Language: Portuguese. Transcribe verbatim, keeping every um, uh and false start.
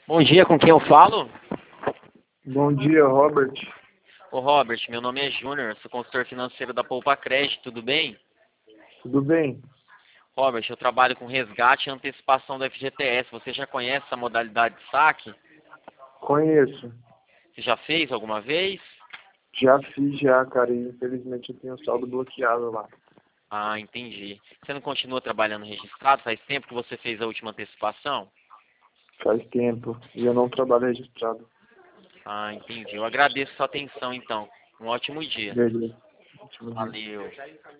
Bom dia, com quem eu falo? Bom dia, Robert. Ô Robert, meu nome é Júnior, sou consultor financeiro da Poupa Crédito, tudo bem? Tudo bem? Robert, eu trabalho com resgate e antecipação do F G T S, você já conhece essa modalidade de saque? Conheço. Você já fez alguma vez? Já fiz já, cara, e infelizmente eu tenho o saldo bloqueado lá. Ah, entendi. Você não continua trabalhando registrado? Faz tempo que você fez a última antecipação? Faz tempo e eu não trabalho registrado. Ah, entendi. Eu agradeço a sua atenção, então. Um ótimo dia. Beleza. Último dia. Valeu.